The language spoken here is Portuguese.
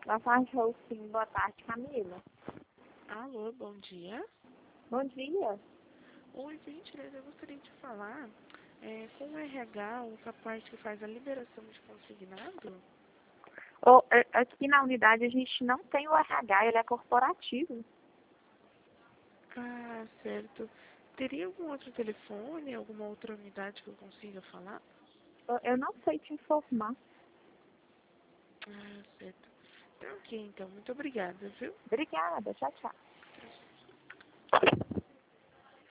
Lavagem sim, boa tarde, Camila. Alô, bom dia. Bom dia. Oi, por gentileza, eu gostaria de falar com o RH, ou com a parte que faz a liberação de consignado. Aqui na unidade a gente não tem o RH, ele é corporativo. Ah, certo. Teria algum outro telefone, alguma outra unidade que eu consiga falar? Eu não sei te informar. Ah, certo. Tá ok, então. Muito obrigada, viu? Obrigada, tchau, tchau.